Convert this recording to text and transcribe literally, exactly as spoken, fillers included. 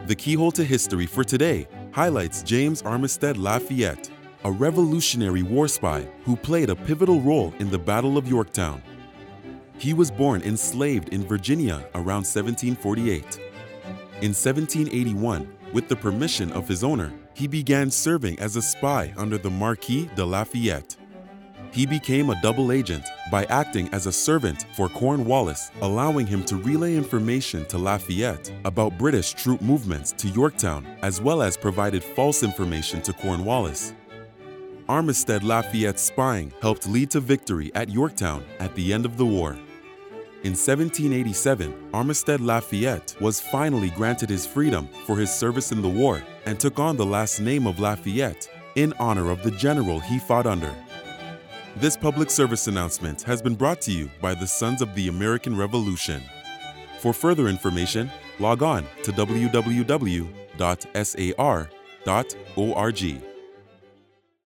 The Keyhole to History for today highlights James Armistead Lafayette, a Revolutionary War spy who played a pivotal role in the Battle of Yorktown. He was born enslaved in Virginia around seventeen forty-eight. In seventeen eighty-one, with the permission of his owner, he began serving as a spy under the Marquis de Lafayette. He became a double agent by acting as a servant for Cornwallis, allowing him to relay information to Lafayette about British troop movements to Yorktown, as well as provided false information to Cornwallis. Armistead Lafayette's spying helped lead to victory at Yorktown at the end of the war. In seventeen eighty-seven, Armistead Lafayette was finally granted his freedom for his service in the war and took on the last name of Lafayette in honor of the general he fought under. This public service announcement has been brought to you by the Sons of the American Revolution. For further information, log on to w w w dot s a r dot org.